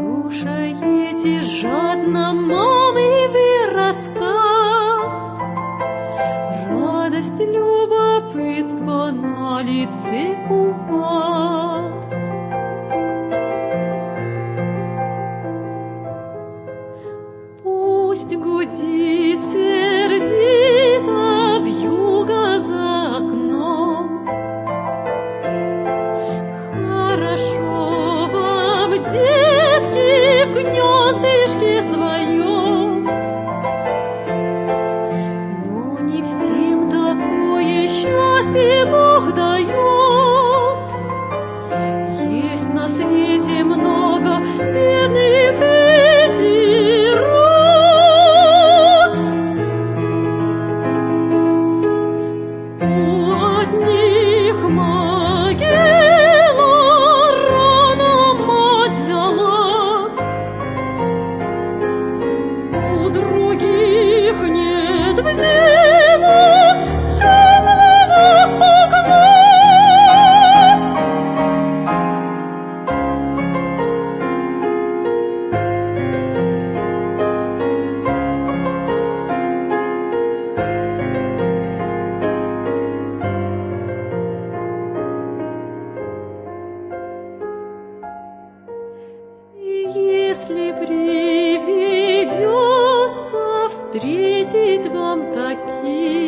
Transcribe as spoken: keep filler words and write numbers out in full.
Слушаете жадно мамы вы рассказ, радость, любопытство на лице у вас. Пусть гудит сердито вьюга за окном, хорошо вам, детки, в гнездышке своем, но не всем такое счастье Бог дает. Есть на свете много бедных и сирот. У одних могила рано мать взяла, у других нет в зиму темного окна. Если приведется встретить вам таких,